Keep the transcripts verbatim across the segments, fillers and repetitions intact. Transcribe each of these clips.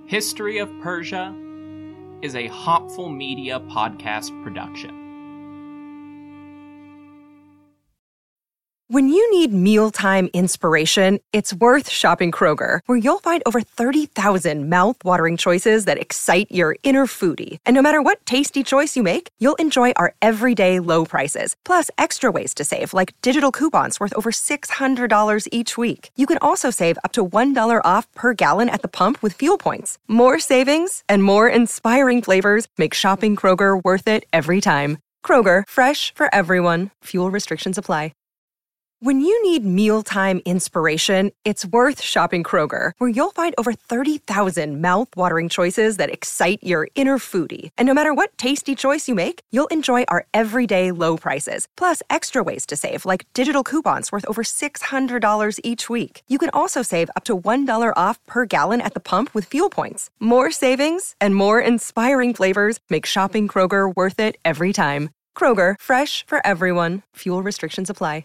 History of Persia is a Hopful Media podcast production. When you need mealtime inspiration, it's worth shopping Kroger, where you'll find over thirty thousand mouth-watering choices that excite your inner foodie. And no matter what tasty choice you make, you'll enjoy our everyday low prices, plus extra ways to save, like digital coupons worth over six hundred dollars each week. You can also save up to one dollar off per gallon at the pump with fuel points. More savings and more inspiring flavors make shopping Kroger worth it every time. Kroger, fresh for everyone. Fuel restrictions apply. When you need mealtime inspiration, it's worth shopping Kroger, where you'll find over thirty thousand mouth-watering choices that excite your inner foodie. And no matter what tasty choice you make, you'll enjoy our everyday low prices, plus extra ways to save, like digital coupons worth over six hundred dollars each week. You can also save up to one dollar off per gallon at the pump with fuel points. More savings and more inspiring flavors make shopping Kroger worth it every time. Kroger, fresh for everyone. Fuel restrictions apply.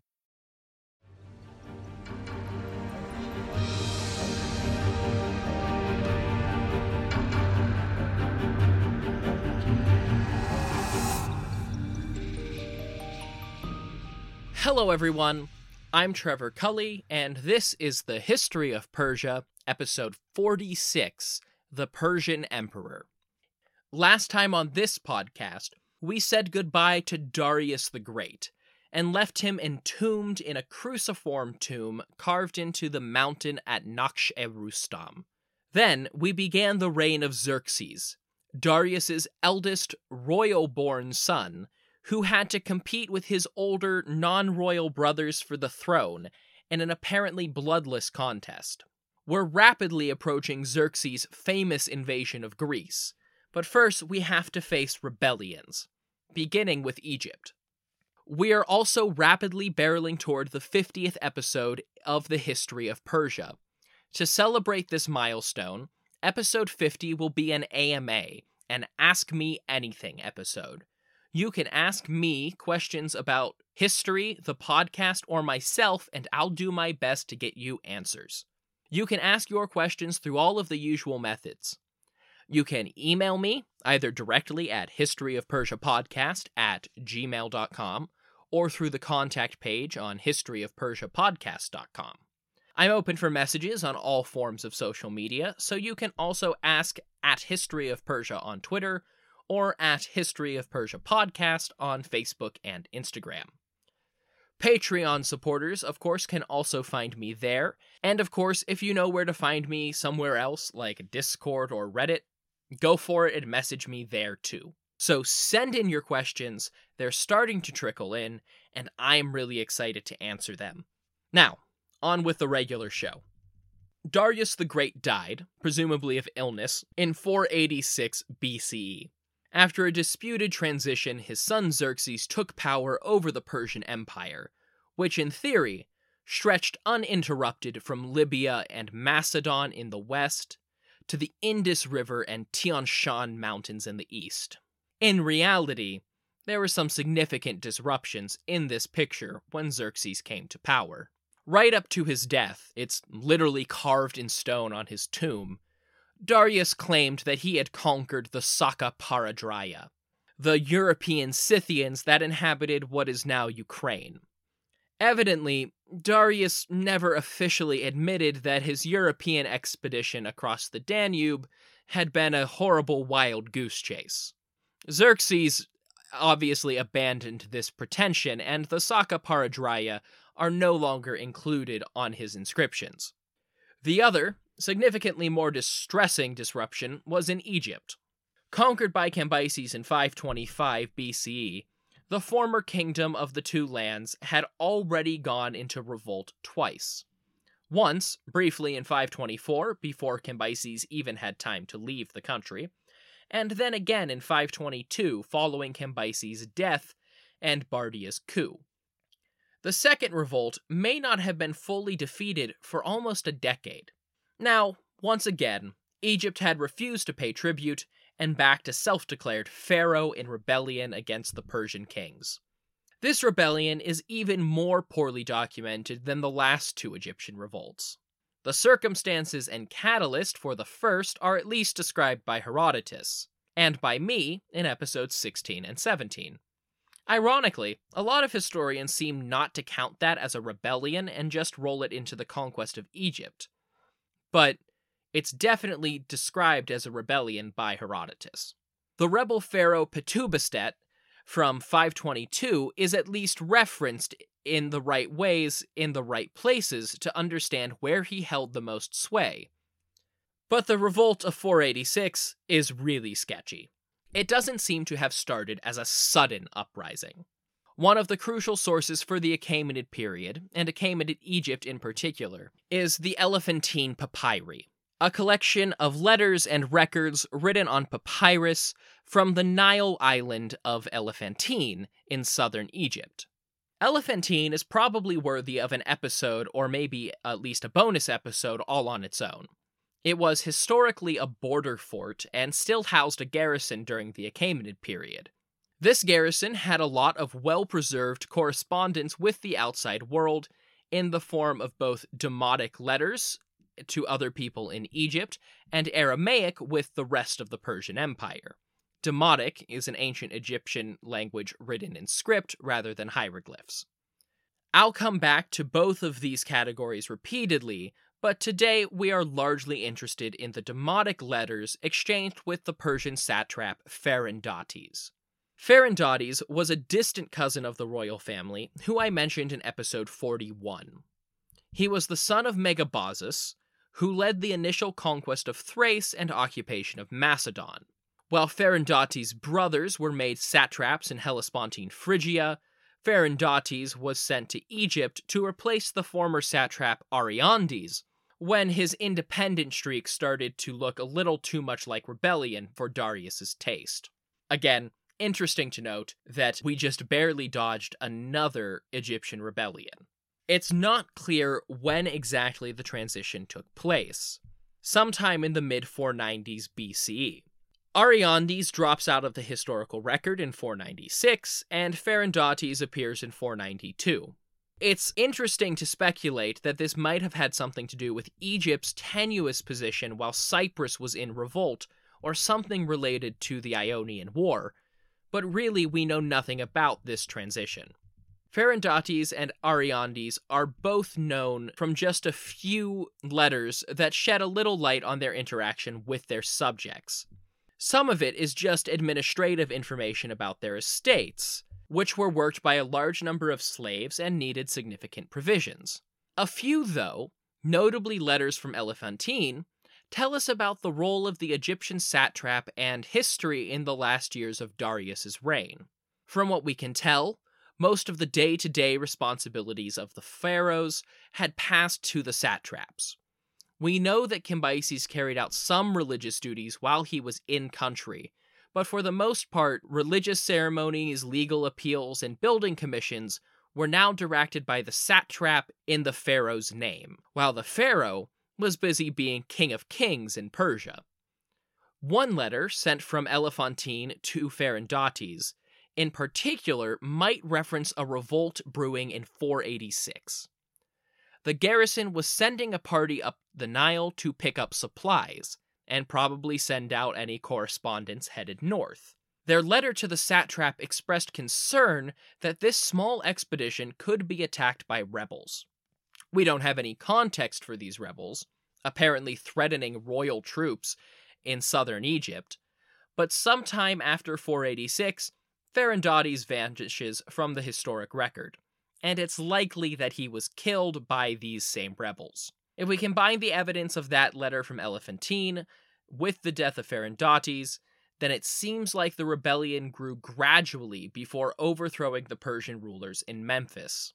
Hello everyone, I'm Trevor Cully, and this is the History of Persia, episode forty-six, The Persian Emperor. Last time on this podcast, we said goodbye to Darius the Great, and left him entombed in a cruciform tomb carved into the mountain at Naksh-e-Rustam. Then we began the reign of Xerxes, Darius's eldest royal-born son, who had to compete with his older, non-royal brothers for the throne in an apparently bloodless contest. We're rapidly approaching Xerxes' famous invasion of Greece, but first we have to face rebellions, beginning with Egypt. We are also rapidly barreling toward the fiftieth episode of the History of Persia. To celebrate this milestone, episode fifty will be an A M A, an Ask Me Anything episode. You can ask me questions about history, the podcast, or myself, and I'll do my best to get you answers. You can ask your questions through all of the usual methods. You can email me, either directly at historyofpersiapodcast at gmail dot com, or through the contact page on historyofpersiapodcast dot com. I'm open for messages on all forms of social media, so you can also ask at History of Persia on Twitter, or at History of Persia Podcast on Facebook and Instagram. Patreon supporters, of course, can also find me there, and of course, if you know where to find me somewhere else, like Discord or Reddit, go for it and message me there too. So send in your questions, they're starting to trickle in, and I'm really excited to answer them. Now, on with the regular show. Darius the Great died, presumably of illness, in four eighty-six B C E. After a disputed transition, his son Xerxes took power over the Persian Empire, which in theory stretched uninterrupted from Libya and Macedon in the west to the Indus River and Tian Shan Mountains in the east. In reality, there were some significant disruptions in this picture when Xerxes came to power. Right up to his death, it's literally carved in stone on his tomb, Darius claimed that he had conquered the Saka Paradrya, the European Scythians that inhabited what is now Ukraine. Evidently, Darius never officially admitted that his European expedition across the Danube had been a horrible wild goose chase. Xerxes obviously abandoned this pretension, and the Saka Paradrya are no longer included on his inscriptions. The other, significantly more distressing disruption was in Egypt. Conquered by Cambyses in five twenty-five B C E, the former kingdom of the two lands had already gone into revolt twice. Once, briefly in five twenty-four, before Cambyses even had time to leave the country, and then again in five twenty-two, following Cambyses' death and Bardia's coup. The second revolt may not have been fully defeated for almost a decade. Now, once again, Egypt had refused to pay tribute and backed a self-declared pharaoh in rebellion against the Persian kings. This rebellion is even more poorly documented than the last two Egyptian revolts. The circumstances and catalyst for the first are at least described by Herodotus, and by me in episodes sixteen and seventeen. Ironically, a lot of historians seem not to count that as a rebellion and just roll it into the conquest of Egypt. But it's definitely described as a rebellion by Herodotus. The rebel pharaoh Petubastet from five twenty-two is at least referenced in the right ways, in the right places, to understand where he held the most sway. But the revolt of four eighty-six is really sketchy. It doesn't seem to have started as a sudden uprising. One of the crucial sources for the Achaemenid period, and Achaemenid Egypt in particular, is the Elephantine Papyri, a collection of letters and records written on papyrus from the Nile island of Elephantine in southern Egypt. Elephantine is probably worthy of an episode, or maybe at least a bonus episode, all on its own. It was historically a border fort and still housed a garrison during the Achaemenid period. This garrison had a lot of well-preserved correspondence with the outside world in the form of both Demotic letters to other people in Egypt and Aramaic with the rest of the Persian Empire. Demotic is an ancient Egyptian language written in script rather than hieroglyphs. I'll come back to both of these categories repeatedly, but today we are largely interested in the Demotic letters exchanged with the Persian satrap Pharindates. Pharindates was a distant cousin of the royal family, who I mentioned in episode forty-one. He was the son of Megabazus, who led the initial conquest of Thrace and occupation of Macedon. While Pharindates' brothers were made satraps in Hellespontine Phrygia, Pharindates was sent to Egypt to replace the former satrap Ariandes, when his independent streak started to look a little too much like rebellion for Darius's taste. Again, interesting to note that we just barely dodged another Egyptian rebellion. It's not clear when exactly the transition took place, sometime in the mid four nineties B C E. Ariandes drops out of the historical record in four ninety-six, and Pharindates appears in four ninety-two. It's interesting to speculate that this might have had something to do with Egypt's tenuous position while Cyprus was in revolt, or something related to the Ionian War, but really we know nothing about this transition. Pharindates and Ariandes are both known from just a few letters that shed a little light on their interaction with their subjects. Some of it is just administrative information about their estates, which were worked by a large number of slaves and needed significant provisions. A few, though, notably letters from Elephantine, tell us about the role of the Egyptian satrap and history in the last years of Darius's reign. From what we can tell, most of the day-to-day responsibilities of the pharaohs had passed to the satraps. We know that Cambyses carried out some religious duties while he was in country, but for the most part, religious ceremonies, legal appeals, and building commissions were now directed by the satrap in the pharaoh's name, while the pharaoh was busy being king of kings in Persia. One letter sent from Elephantine to Pharindates, in particular, might reference a revolt brewing in four eighty-six. The garrison was sending a party up the Nile to pick up supplies, and probably send out any correspondents headed north. Their letter to the satrap expressed concern that this small expedition could be attacked by rebels. We don't have any context for these rebels, apparently threatening royal troops in southern Egypt, but sometime after four eighty-six, Pharindates vanishes from the historic record, and it's likely that he was killed by these same rebels. If we combine the evidence of that letter from Elephantine with the death of Pharindates, then it seems like the rebellion grew gradually before overthrowing the Persian rulers in Memphis.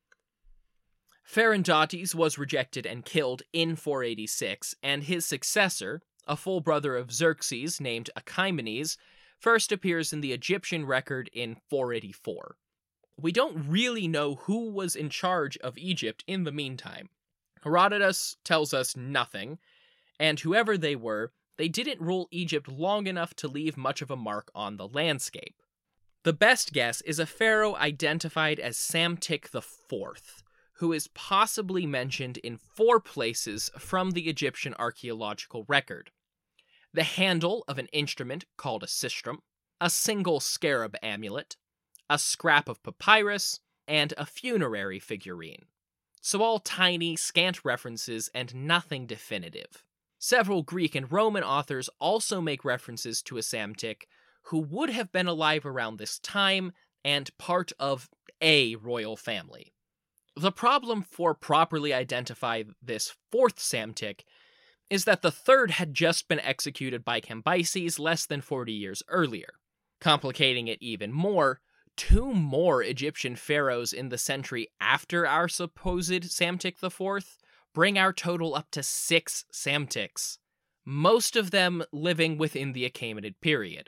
Pharindates was rejected and killed in four eighty-six, and his successor, a full brother of Xerxes named Achaemenes, first appears in the Egyptian record in four eighty-four. We don't really know who was in charge of Egypt in the meantime. Herodotus tells us nothing, and whoever they were, they didn't rule Egypt long enough to leave much of a mark on the landscape. The best guess is a pharaoh identified as Psamtik the Fourth, who is possibly mentioned in four places from the Egyptian archaeological record: the handle of an instrument called a sistrum, a single scarab amulet, a scrap of papyrus, and a funerary figurine. So all tiny, scant references and nothing definitive. Several Greek and Roman authors also make references to a Psamtik who would have been alive around this time and part of a royal family. The problem for properly identifying this fourth Psamtik is that the third had just been executed by Cambyses less than forty years earlier. Complicating it even more, two more Egyptian pharaohs in the century after our supposed Psamtik the fourth bring our total up to six Psamtiks, most of them living within the Achaemenid period.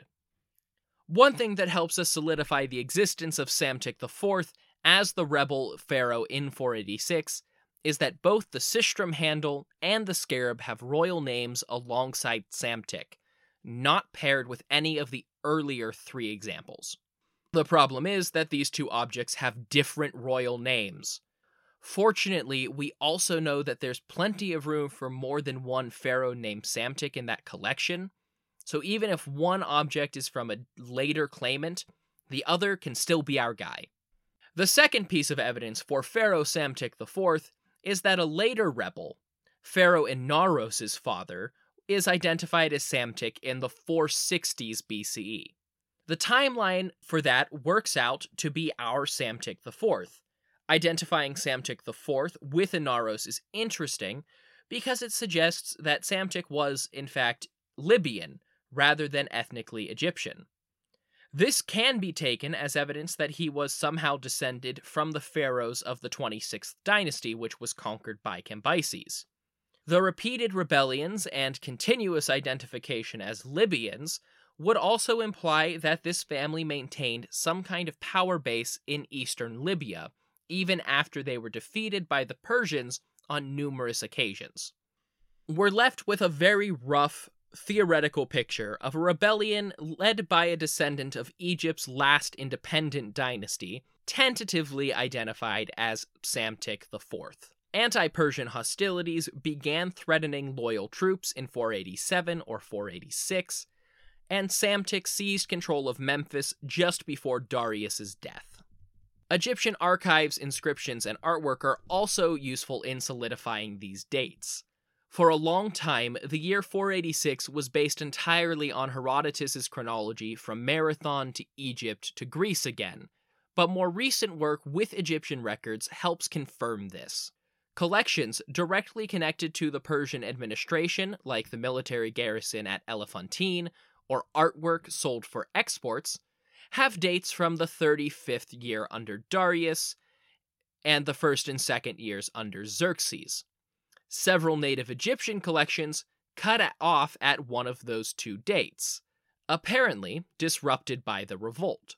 One thing that helps us solidify the existence of Psamtik the fourth as the rebel pharaoh in four eighty-six is that both the sistrum handle and the scarab have royal names alongside Psamtik, not paired with any of the earlier three examples. The problem is that these two objects have different royal names. Fortunately, we also know that there's plenty of room for more than one pharaoh named Psamtik in that collection, so even if one object is from a later claimant, the other can still be our guy. The second piece of evidence for Pharaoh Psamtik the fourth is that a later rebel, Pharaoh Inaros' father, is identified as Psamtik in the four sixties B C E. The timeline for that works out to be our Psamtik the fourth. Identifying Psamtik the fourth with Inaros is interesting because it suggests that Psamtik was, in fact, Libyan rather than ethnically Egyptian. This can be taken as evidence that he was somehow descended from the pharaohs of the twenty-sixth dynasty, which was conquered by Cambyses. The repeated rebellions and continuous identification as Libyans would also imply that this family maintained some kind of power base in eastern Libya, even after they were defeated by the Persians on numerous occasions. We're left with a very rough theoretical picture of a rebellion led by a descendant of Egypt's last independent dynasty, tentatively identified as Psamtik the fourth. Anti-Persian hostilities began threatening loyal troops in four eighty-seven or four eighty-six, and Psamtik seized control of Memphis just before Darius's death. Egyptian archives, inscriptions, and artwork are also useful in solidifying these dates. For a long time, the year four eighty-six was based entirely on Herodotus's chronology from Marathon to Egypt to Greece again, but more recent work with Egyptian records helps confirm this. Collections directly connected to the Persian administration, like the military garrison at Elephantine, or artwork sold for exports, have dates from the thirty-fifth year under Darius and the first and second years under Xerxes. Several native Egyptian collections cut off at one of those two dates, apparently disrupted by the revolt.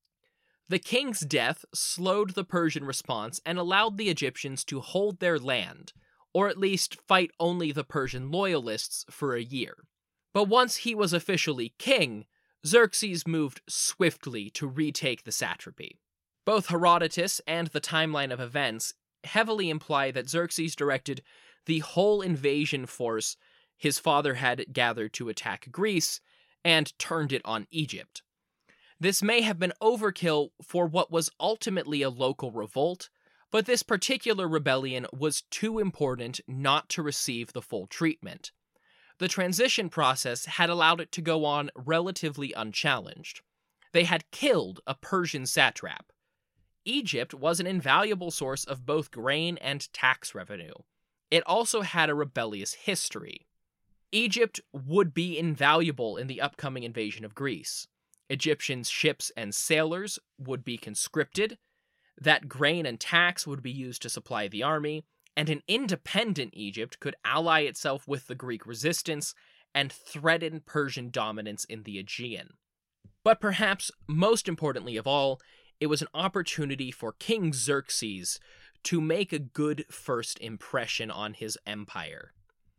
The king's death slowed the Persian response and allowed the Egyptians to hold their land, or at least fight only the Persian loyalists for a year. But once he was officially king, Xerxes moved swiftly to retake the satrapy. Both Herodotus and the timeline of events heavily imply that Xerxes directed the whole invasion force his father had gathered to attack Greece and turned it on Egypt. This may have been overkill for what was ultimately a local revolt, but this particular rebellion was too important not to receive the full treatment. The transition process had allowed it to go on relatively unchallenged. They had killed a Persian satrap. Egypt was an invaluable source of both grain and tax revenue. It also had a rebellious history. Egypt would be invaluable in the upcoming invasion of Greece. Egyptians' ships and sailors would be conscripted, that grain and tax would be used to supply the army, and an independent Egypt could ally itself with the Greek resistance and threaten Persian dominance in the Aegean. But perhaps most importantly of all, it was an opportunity for King Xerxes to make a good first impression on his empire.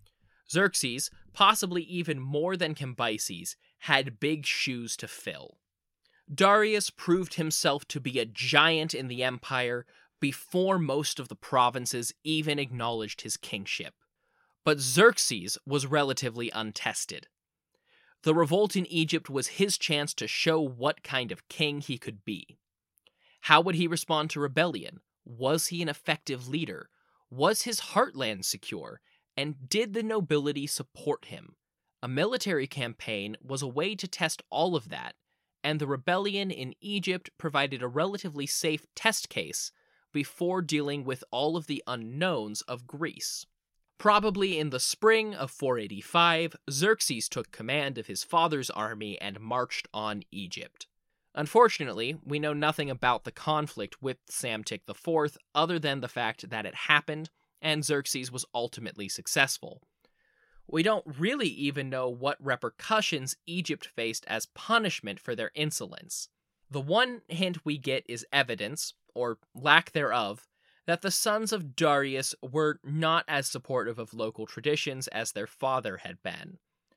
Xerxes, possibly even more than Cambyses, had big shoes to fill. Darius proved himself to be a giant in the empire, before most of the provinces even acknowledged his kingship. But Xerxes was relatively untested. The revolt in Egypt was his chance to show what kind of king he could be. How would he respond to rebellion? Was he an effective leader? Was his heartland secure? And did the nobility support him? A military campaign was a way to test all of that, and the rebellion in Egypt provided a relatively safe test case before dealing with all of the unknowns of Greece. Probably in the spring of four eighty-five, Xerxes took command of his father's army and marched on Egypt. Unfortunately, we know nothing about the conflict with Psamtik the fourth other than the fact that it happened, and Xerxes was ultimately successful. We don't really even know what repercussions Egypt faced as punishment for their insolence. The one hint we get is evidence, or lack thereof, that the sons of Darius were not as supportive of local traditions as their father had been.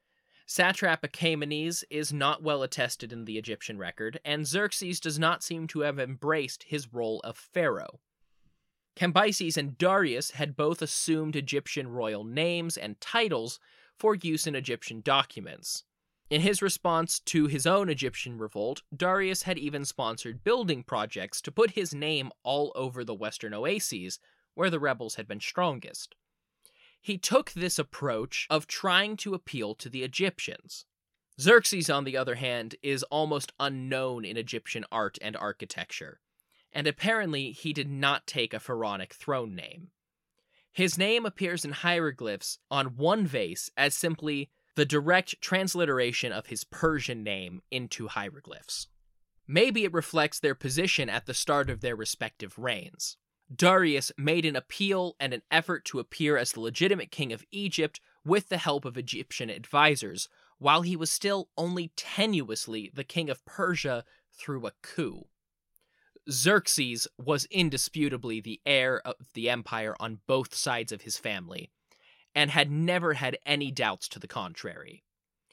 Satrap Achaemenes is not well attested in the Egyptian record, and Xerxes does not seem to have embraced his role of pharaoh. Cambyses and Darius had both assumed Egyptian royal names and titles for use in Egyptian documents. In his response to his own Egyptian revolt, Darius had even sponsored building projects to put his name all over the western oases, where the rebels had been strongest. He took this approach of trying to appeal to the Egyptians. Xerxes, on the other hand, is almost unknown in Egyptian art and architecture, and apparently he did not take a pharaonic throne name. His name appears in hieroglyphs on one vase as simply the direct transliteration of his Persian name into hieroglyphs. Maybe it reflects their position at the start of their respective reigns. Darius made an appeal and an effort to appear as the legitimate king of Egypt with the help of Egyptian advisors, while he was still only tenuously the king of Persia through a coup. Xerxes was indisputably the heir of the empire on both sides of his family, and had never had any doubts to the contrary.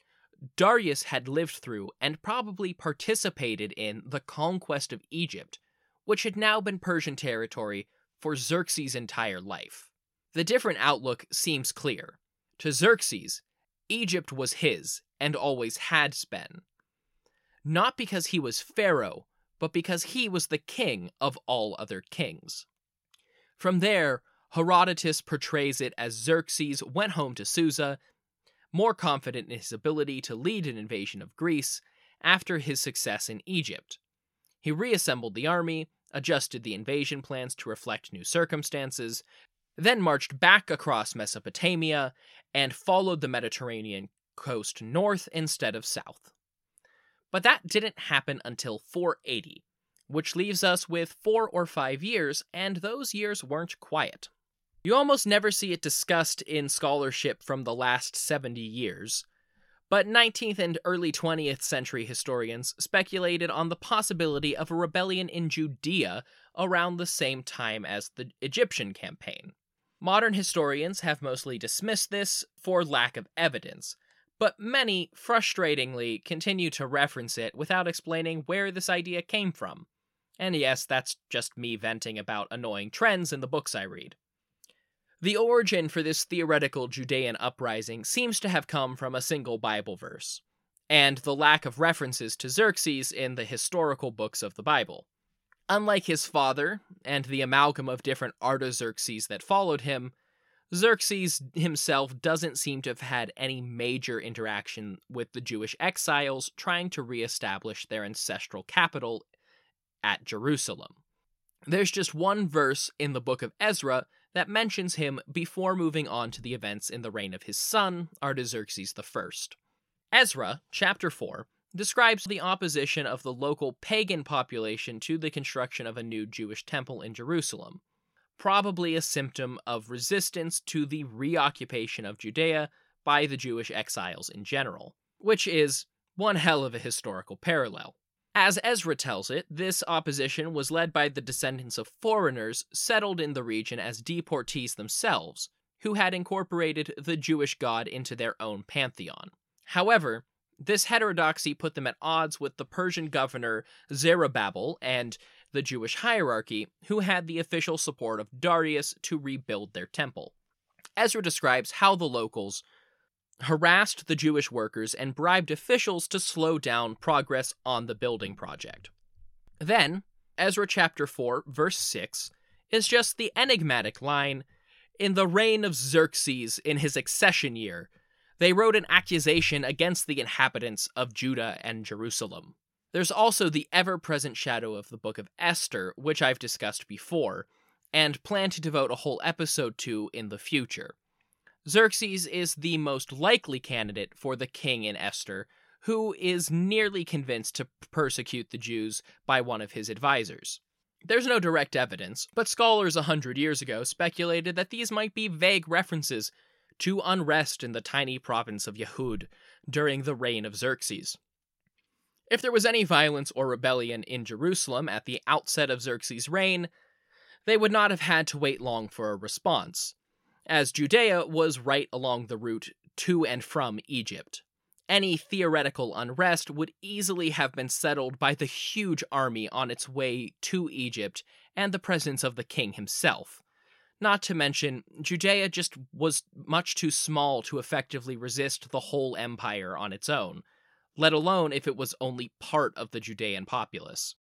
Darius had lived through and probably participated in the conquest of Egypt, which had now been Persian territory for Xerxes' entire life. The different outlook seems clear. To Xerxes, Egypt was his, and always had been. Not because he was pharaoh, but because he was the king of all other kings. From there, Herodotus portrays it as Xerxes went home to Susa, more confident in his ability to lead an invasion of Greece after his success in Egypt. He reassembled the army, adjusted the invasion plans to reflect new circumstances, then marched back across Mesopotamia and followed the Mediterranean coast north instead of south. But that didn't happen until four eighty, which leaves us with four or five years, and those years weren't quiet. You almost never see it discussed in scholarship from the last seventy years, but nineteenth and early twentieth century historians speculated on the possibility of a rebellion in Judea around the same time as the Egyptian campaign. Modern historians have mostly dismissed this for lack of evidence, but many, frustratingly, continue to reference it without explaining where this idea came from. And yes, that's just me venting about annoying trends in the books I read. The origin for this theoretical Judean uprising seems to have come from a single Bible verse, and the lack of references to Xerxes in the historical books of the Bible. Unlike his father, and the amalgam of different Artaxerxes that followed him, Xerxes himself doesn't seem to have had any major interaction with the Jewish exiles trying to re-establish their ancestral capital at Jerusalem. There's just one verse in the book of Ezra that mentions him before moving on to the events in the reign of his son, Artaxerxes the First. Ezra, chapter four, describes the opposition of the local pagan population to the construction of a new Jewish temple in Jerusalem, probably a symptom of resistance to the reoccupation of Judea by the Jewish exiles in general, which is one hell of a historical parallel. As Ezra tells it, this opposition was led by the descendants of foreigners settled in the region as deportees themselves, who had incorporated the Jewish god into their own pantheon. However, this heterodoxy put them at odds with the Persian governor Zerubbabel and the Jewish hierarchy, who had the official support of Darius to rebuild their temple. Ezra describes how the locals harassed the Jewish workers and bribed officials to slow down progress on the building project. Then, Ezra chapter four, verse six, is just the enigmatic line, "In the reign of Xerxes in his accession year, they wrote an accusation against the inhabitants of Judah and Jerusalem." There's also the ever-present shadow of the book of Esther, which I've discussed before, and plan to devote a whole episode to in the future. Xerxes is the most likely candidate for the king in Esther, who is nearly convinced to persecute the Jews by one of his advisors. There's no direct evidence, but scholars a hundred years ago speculated that these might be vague references to unrest in the tiny province of Yehud during the reign of Xerxes. If there was any violence or rebellion in Jerusalem at the outset of Xerxes' reign, they would not have had to wait long for a response, as Judea was right along the route to and from Egypt. Any theoretical unrest would easily have been settled by the huge army on its way to Egypt and the presence of the king himself. Not to mention, Judea just was much too small to effectively resist the whole empire on its own, let alone if it was only part of the Judean populace.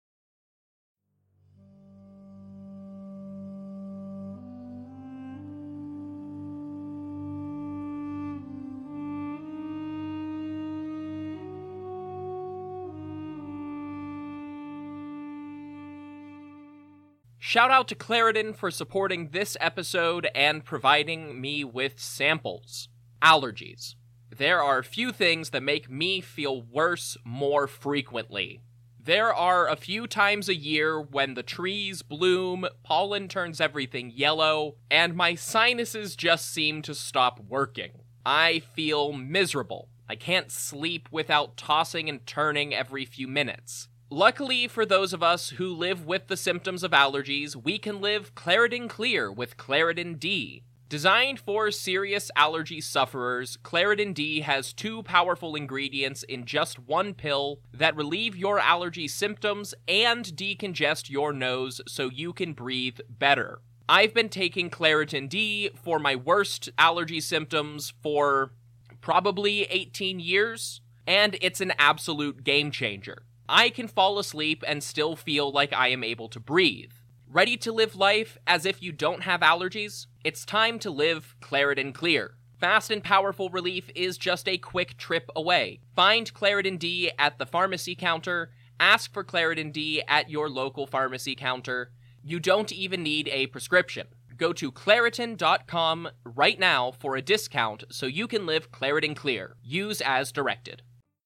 Shout out to Claritin for supporting this episode and providing me with samples. Allergies. There are few things that make me feel worse more frequently. There are a few times a year when the trees bloom, pollen turns everything yellow, and my sinuses just seem to stop working. I feel miserable. I can't sleep without tossing and turning every few minutes. Luckily for those of us who live with the symptoms of allergies, we can live Claritin Clear with Claritin D. Designed for serious allergy sufferers, Claritin D has two powerful ingredients in just one pill that relieve your allergy symptoms and decongest your nose so you can breathe better. I've been taking Claritin D for my worst allergy symptoms for probably eighteen years, and it's an absolute game changer. I can fall asleep and still feel like I am able to breathe. Ready to live life as if you don't have allergies? It's time to live Claritin Clear. Fast and powerful relief is just a quick trip away. Find Claritin D at the pharmacy counter. Ask for Claritin D at your local pharmacy counter. You don't even need a prescription. Go to Claritin dot com right now for a discount so you can live Claritin Clear. Use as directed.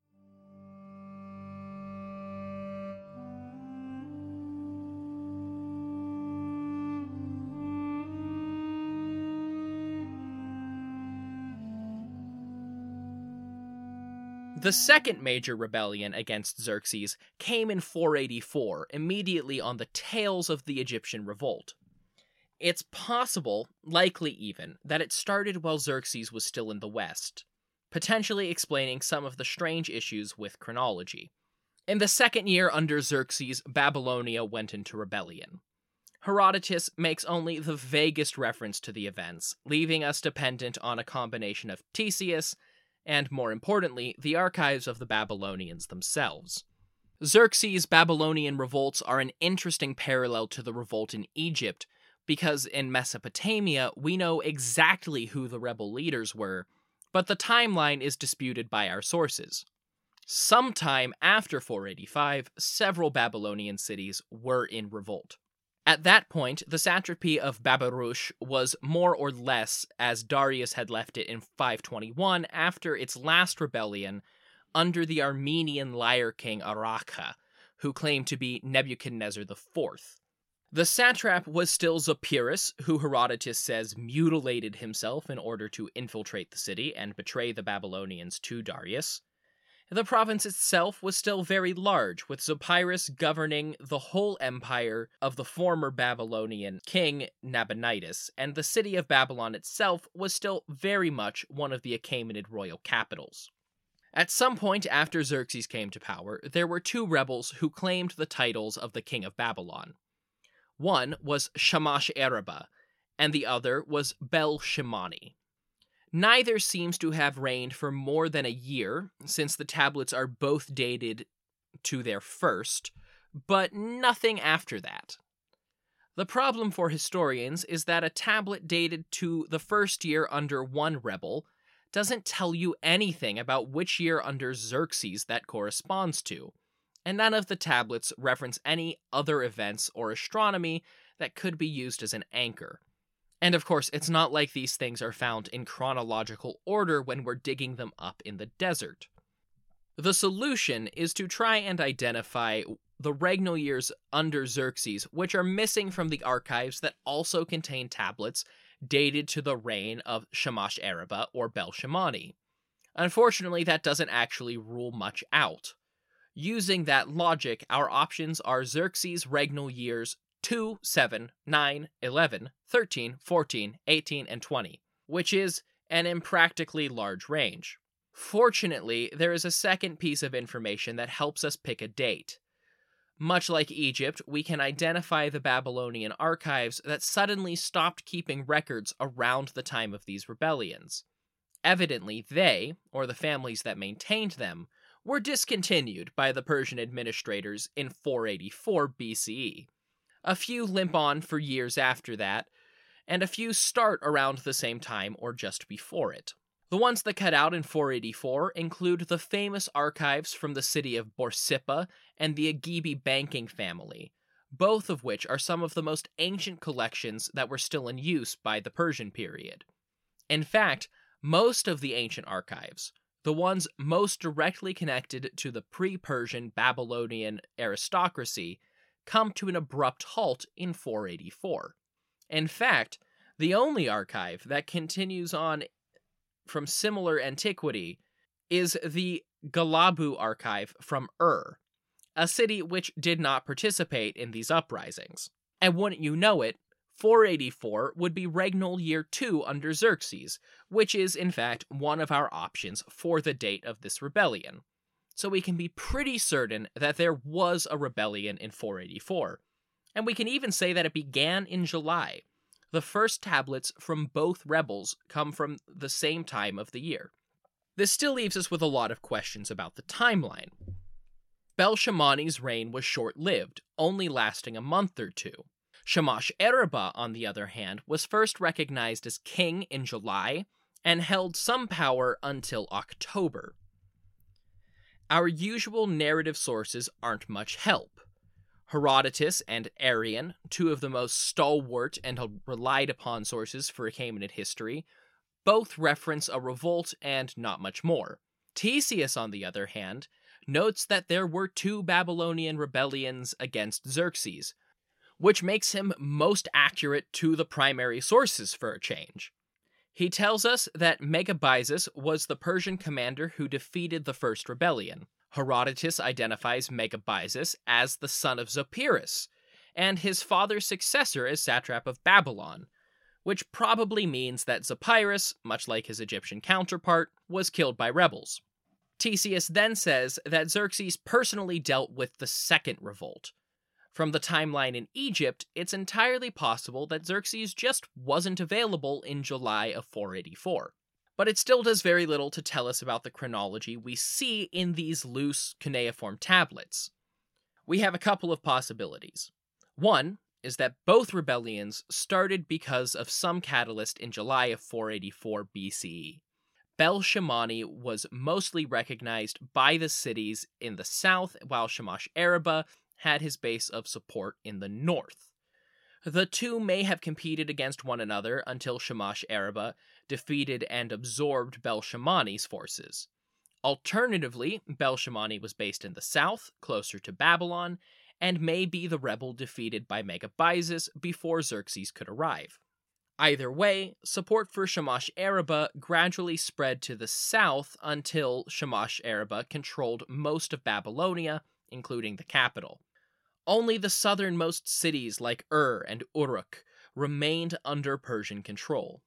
The second major rebellion against Xerxes came in four eighty-four, immediately on the tails of the Egyptian revolt. It's possible, likely even, that it started while Xerxes was still in the west, potentially explaining some of the strange issues with chronology. In the second year under Xerxes, Babylonia went into rebellion. Herodotus makes only the vaguest reference to the events, leaving us dependent on a combination of Ctesias and, more importantly, the archives of the Babylonians themselves. Xerxes' Babylonian revolts are an interesting parallel to the revolt in Egypt, because in Mesopotamia, we know exactly who the rebel leaders were, but the timeline is disputed by our sources. Sometime after four eighty-five, several Babylonian cities were in revolt. At that point, the satrapy of Babyrush was more or less as Darius had left it in five twenty-one after its last rebellion under the Armenian liar king Arakha, who claimed to be Nebuchadnezzar the Fourth. The satrap was still Zopyrus, who Herodotus says mutilated himself in order to infiltrate the city and betray the Babylonians to Darius. The province itself was still very large, with Zopyrus governing the whole empire of the former Babylonian king Nabonidus, and the city of Babylon itself was still very much one of the Achaemenid royal capitals. At some point after Xerxes came to power, there were two rebels who claimed the titles of the king of Babylon. One was Shamash-Arabah, and the other was Bel-Shimani. Neither seems to have reigned for more than a year, since the tablets are both dated to their first, but nothing after that. The problem for historians is that a tablet dated to the first year under one rebel doesn't tell you anything about which year under Xerxes that corresponds to, and none of the tablets reference any other events or astronomy that could be used as an anchor. And of course, it's not like these things are found in chronological order when we're digging them up in the desert. The solution is to try and identify the regnal years under Xerxes, which are missing from the archives that also contain tablets dated to the reign of Shamash-Arabah or Bel-Shimani. Unfortunately, that doesn't actually rule much out. Using that logic, our options are Xerxes' regnal years two, seven, nine, eleven, thirteen, fourteen, eighteen, and twenty, which is an impractically large range. Fortunately, there is a second piece of information that helps us pick a date. Much like Egypt, we can identify the Babylonian archives that suddenly stopped keeping records around the time of these rebellions. Evidently, they, or the families that maintained them, were discontinued by the Persian administrators in four eighty-four B C E. A few limp on for years after that, and a few start around the same time or just before it. The ones that cut out in four eighty-four include the famous archives from the city of Borsippa and the Agibi banking family, both of which are some of the most ancient collections that were still in use by the Persian period. In fact, most of the ancient archives, the ones most directly connected to the pre-Persian Babylonian aristocracy, come to an abrupt halt in four eighty-four. In fact, the only archive that continues on from similar antiquity is the Galabu archive from Ur, a city which did not participate in these uprisings. And wouldn't you know it, four eighty-four would be regnal year two under Xerxes, which is in fact one of our options for the date of this rebellion. So we can be pretty certain that there was a rebellion in four eighty-four, and we can even say that it began in July. The first tablets from both rebels come from the same time of the year. This still leaves us with a lot of questions about the timeline. Bel-Shimani's reign was short-lived, only lasting a month or two. Shamash-Arabah, on the other hand, was first recognized as king in July and held some power until October. Our usual narrative sources aren't much help. Herodotus and Arrian, two of the most stalwart and relied-upon sources for Achaemenid history, both reference a revolt and not much more. Ctesias, on the other hand, notes that there were two Babylonian rebellions against Xerxes, which makes him most accurate to the primary sources for a change. He tells us that Megabyzus was the Persian commander who defeated the first rebellion. Herodotus identifies Megabyzus as the son of Zopyrus, and his father's successor as satrap of Babylon, which probably means that Zopyrus, much like his Egyptian counterpart, was killed by rebels. Ctesias then says that Xerxes personally dealt with the second revolt. From the timeline in Egypt, it's entirely possible that Xerxes just wasn't available in July of four eighty-four. But it still does very little to tell us about the chronology we see in these loose cuneiform tablets. We have a couple of possibilities. One is that both rebellions started because of some catalyst in July of four eighty-four B C E. Bel-Shimani was mostly recognized by the cities in the south, while Shamash-Arabah had his base of support in the north. The two may have competed against one another until Shamash-Arabah defeated and absorbed Bel-Shimani's forces. Alternatively, Bel-Shimani was based in the south, closer to Babylon, and may be the rebel defeated by Megabyzus before Xerxes could arrive. Either way, support for Shamash-Arabah gradually spread to the south until Shamash-Arabah controlled most of Babylonia, including the capital. Only the southernmost cities like Ur and Uruk remained under Persian control.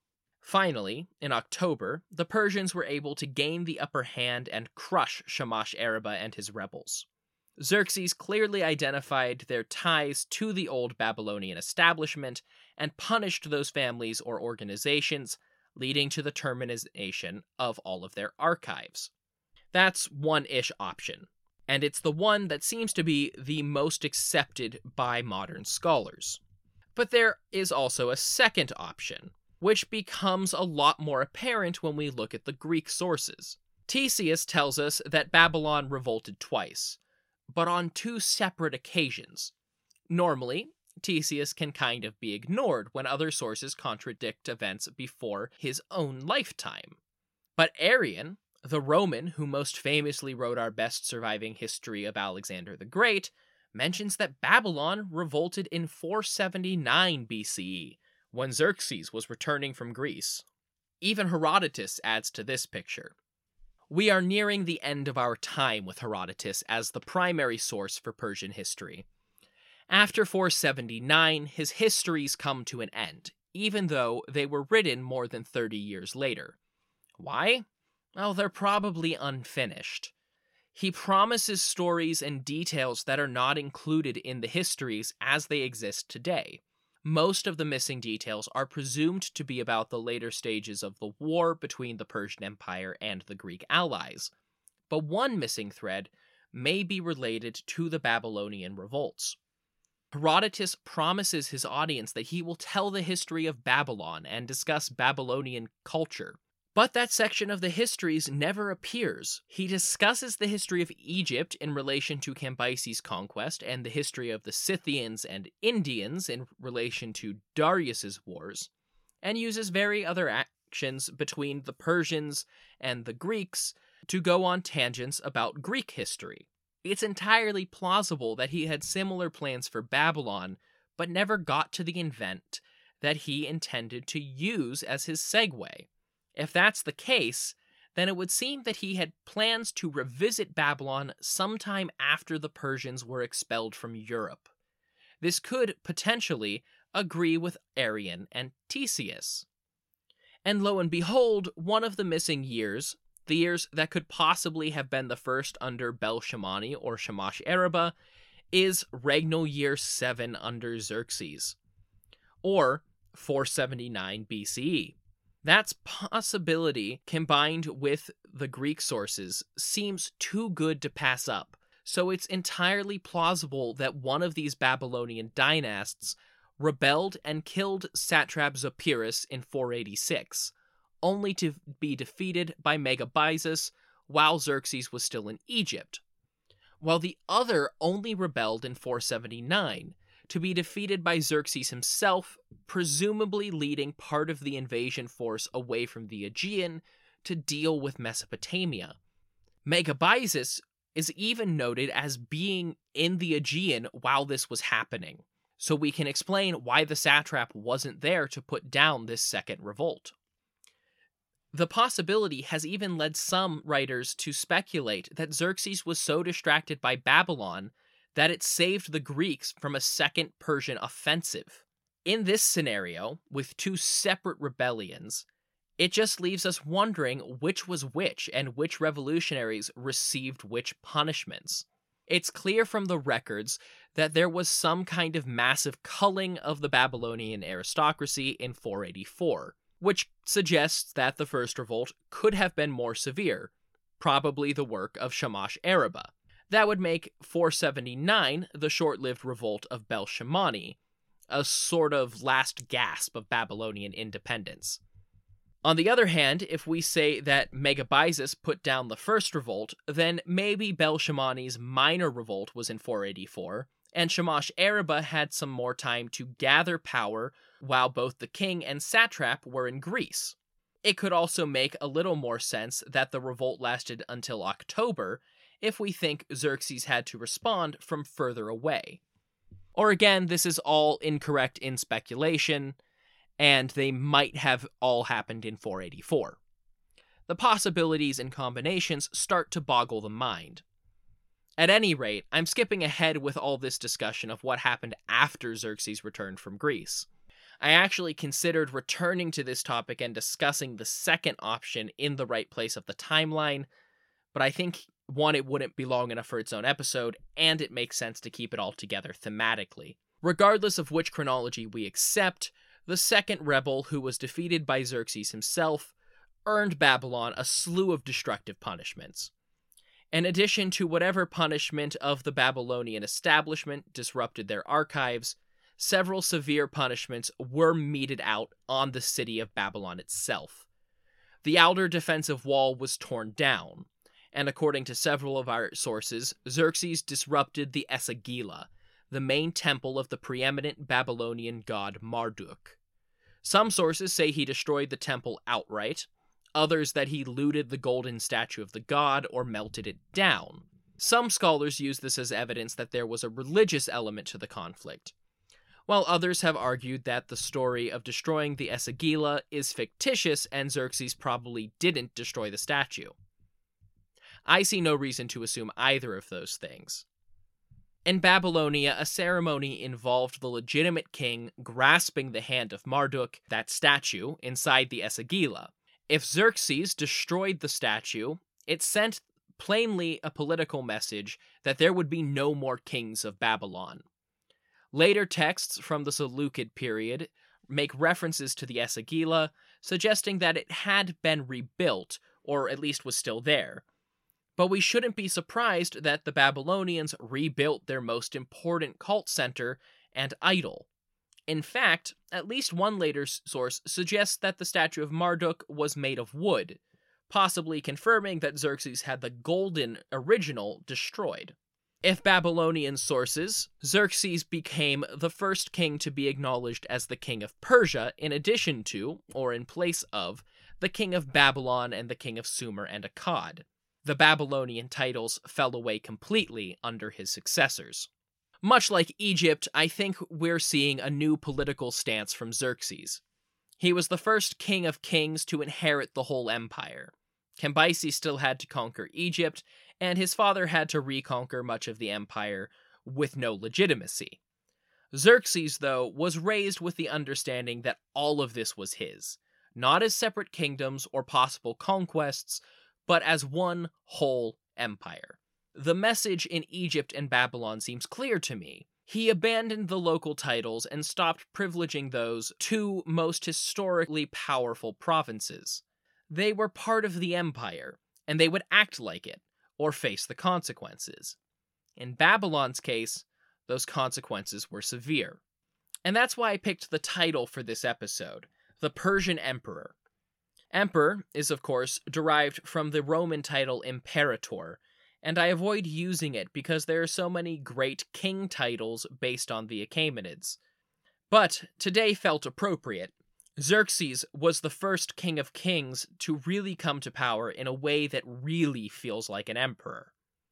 Finally, in October, the Persians were able to gain the upper hand and crush Shamash-Araba and his rebels. Xerxes clearly identified their ties to the old Babylonian establishment and punished those families or organizations, leading to the termination of all of their archives. That's one-ish option, and it's the one that seems to be the most accepted by modern scholars. But there is also a second option, which becomes a lot more apparent when we look at the Greek sources. Ctesias tells us that Babylon revolted twice, but on two separate occasions. Normally, Ctesias can kind of be ignored when other sources contradict events before his own lifetime. But Arrian, the Roman who most famously wrote our best surviving history of Alexander the Great, mentions that Babylon revolted in four seventy-nine B C E, when Xerxes was returning from Greece. Even Herodotus adds to this picture. We are nearing the end of our time with Herodotus as the primary source for Persian history. After four seventy-nine, his histories come to an end, even though they were written more than thirty years later. Why? Well, they're probably unfinished. He promises stories and details that are not included in the histories as they exist today. Most of the missing details are presumed to be about the later stages of the war between the Persian Empire and the Greek allies, but one missing thread may be related to the Babylonian revolts. Herodotus promises his audience that he will tell the history of Babylon and discuss Babylonian culture, but that section of the histories never appears. He discusses the history of Egypt in relation to Cambyses' conquest and the history of the Scythians and Indians in relation to Darius's wars, and uses very other actions between the Persians and the Greeks to go on tangents about Greek history. It's entirely plausible that he had similar plans for Babylon, but never got to the event that he intended to use as his segue. If that's the case, then it would seem that he had plans to revisit Babylon sometime after the Persians were expelled from Europe. This could potentially agree with Arrian and Ctesias. And lo and behold, one of the missing years, the years that could possibly have been the first under Bel-Shamani or Shamash-Araba, is regnal year seven under Xerxes, or four seventy-nine B C E. That possibility, combined with the Greek sources, seems too good to pass up, so it's entirely plausible that one of these Babylonian dynasts rebelled and killed satrap Zopyrus in four eighty-six, only to be defeated by Megabyzus while Xerxes was still in Egypt, while the other only rebelled in four seventy-nine, to be defeated by Xerxes himself, presumably leading part of the invasion force away from the Aegean to deal with Mesopotamia. Megabyzus is even noted as being in the Aegean while this was happening, so we can explain why the satrap wasn't there to put down this second revolt. The possibility has even led some writers to speculate that Xerxes was so distracted by Babylon that it saved the Greeks from a second Persian offensive. In this scenario, with two separate rebellions, it just leaves us wondering which was which and which revolutionaries received which punishments. It's clear from the records that there was some kind of massive culling of the Babylonian aristocracy in four eighty-four, which suggests that the first revolt could have been more severe, probably the work of Shamash-Araba. That would make four seventy-nine the short-lived revolt of Bel-Shamani, a sort of last gasp of Babylonian independence. On the other hand, if we say that Megabyzus put down the first revolt, then maybe Bel-Shamani's minor revolt was in four eighty-four, and Shamash-Araba had some more time to gather power while both the king and satrap were in Greece. It could also make a little more sense that the revolt lasted until October, if we think Xerxes had to respond from further away. Or again, this is all incorrect in speculation, and they might have all happened in four eighty-four. The possibilities and combinations start to boggle the mind. At any rate, I'm skipping ahead with all this discussion of what happened after Xerxes returned from Greece. I actually considered returning to this topic and discussing the second option in the right place of the timeline, but I think, one, it wouldn't be long enough for its own episode, and it makes sense to keep it all together thematically. Regardless of which chronology we accept, the second rebel, who was defeated by Xerxes himself, earned Babylon a slew of destructive punishments. In addition to whatever punishment of the Babylonian establishment disrupted their archives, several severe punishments were meted out on the city of Babylon itself. The outer defensive wall was torn down, and according to several of our sources, Xerxes disrupted the Esagila, the main temple of the preeminent Babylonian god Marduk. Some sources say he destroyed the temple outright, others that he looted the golden statue of the god or melted it down. Some scholars use this as evidence that there was a religious element to the conflict, while others have argued that the story of destroying the Esagila is fictitious and Xerxes probably didn't destroy the statue. I see no reason to assume either of those things. In Babylonia, a ceremony involved the legitimate king grasping the hand of Marduk, that statue, inside the Esagila. If Xerxes destroyed the statue, it sent plainly a political message that there would be no more kings of Babylon. Later texts from the Seleucid period make references to the Esagila, suggesting that it had been rebuilt, or at least was still there. But we shouldn't be surprised that the Babylonians rebuilt their most important cult center and idol. In fact, at least one later source suggests that the statue of Marduk was made of wood, possibly confirming that Xerxes had the golden original destroyed. If Babylonian sources, Xerxes became the first king to be acknowledged as the king of Persia in addition to, or in place of, the king of Babylon and the king of Sumer and Akkad. The Babylonian titles fell away completely under his successors. Much like Egypt, I think we're seeing a new political stance from Xerxes. He was the first king of kings to inherit the whole empire. Cambyses still had to conquer Egypt, and his father had to reconquer much of the empire with no legitimacy. Xerxes, though, was raised with the understanding that all of this was his, not as separate kingdoms or possible conquests, but as one whole empire. The message in Egypt and Babylon seems clear to me. He abandoned the local titles and stopped privileging those two most historically powerful provinces. They were part of the empire, and they would act like it, or face the consequences. In Babylon's case, those consequences were severe. And that's why I picked the title for this episode, The Persian Emperor. Emperor is, of course, derived from the Roman title Imperator, and I avoid using it because there are so many great king titles based on the Achaemenids. But today felt appropriate. Xerxes was the first king of kings to really come to power in a way that really feels like an emperor.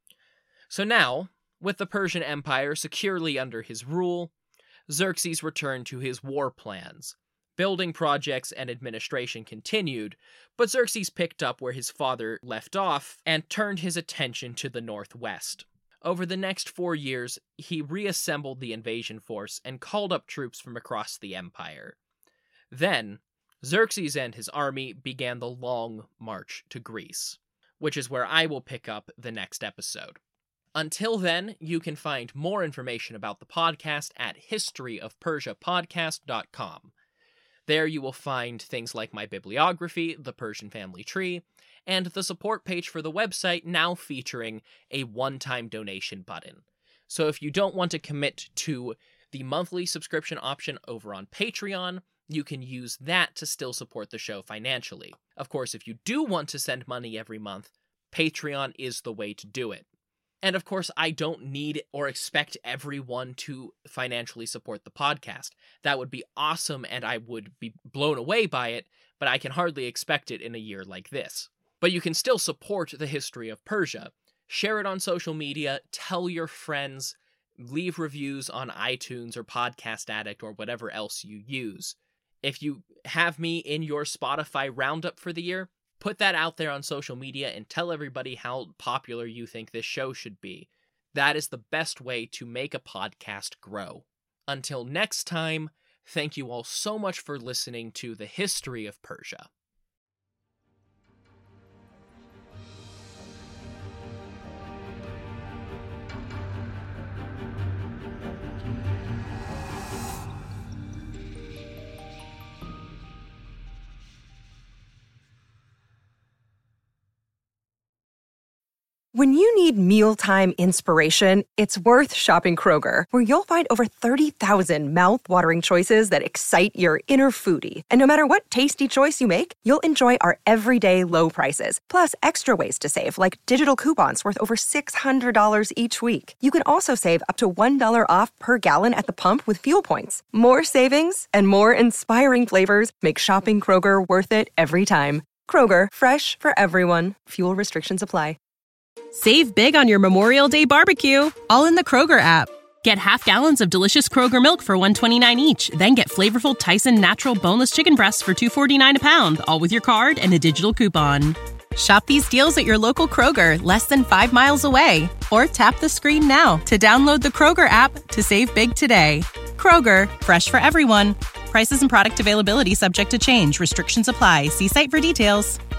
So now, with the Persian Empire securely under his rule, Xerxes returned to his war plans. Building projects and administration continued, but Xerxes picked up where his father left off and turned his attention to the northwest. Over the next four years, he reassembled the invasion force and called up troops from across the empire. Then, Xerxes and his army began the long march to Greece, which is where I will pick up the next episode. Until then, you can find more information about the podcast at history of persia podcast dot com. There you will find things like my bibliography, the Persian family tree, and the support page for the website now featuring a one-time donation button. So if you don't want to commit to the monthly subscription option over on Patreon, you can use that to still support the show financially. Of course, if you do want to send money every month, Patreon is the way to do it. And of course, I don't need or expect everyone to financially support the podcast. That would be awesome and I would be blown away by it, but I can hardly expect it in a year like this. But you can still support the history of Persia. Share it on social media, tell your friends, leave reviews on iTunes or Podcast Addict or whatever else you use. If you have me in your Spotify roundup for the year, put that out there on social media and tell everybody how popular you think this show should be. That is the best way to make a podcast grow. Until next time, Thank you all so much for listening to the History of Persia. When you need mealtime inspiration, it's worth shopping Kroger, where you'll find over thirty thousand mouth-watering choices that excite your inner foodie. And no matter what tasty choice you make, you'll enjoy our everyday low prices, plus extra ways to save, like digital coupons worth over six hundred dollars each week. You can also save up to one dollar off per gallon at the pump with fuel points. More savings and more inspiring flavors make shopping Kroger worth it every time. Kroger, fresh for everyone. Fuel restrictions apply. Save big on your Memorial Day barbecue, all in the Kroger app. Get half gallons of delicious Kroger milk for one dollar and twenty-nine cents each. Then get flavorful Tyson natural boneless chicken breasts for two dollars and forty-nine cents a pound, all with your card and a digital coupon. Shop these deals at your local Kroger, less than five miles away. Or tap the screen now to download the Kroger app to save big today. Kroger, fresh for everyone. Prices and product availability subject to change. Restrictions apply. See site for details.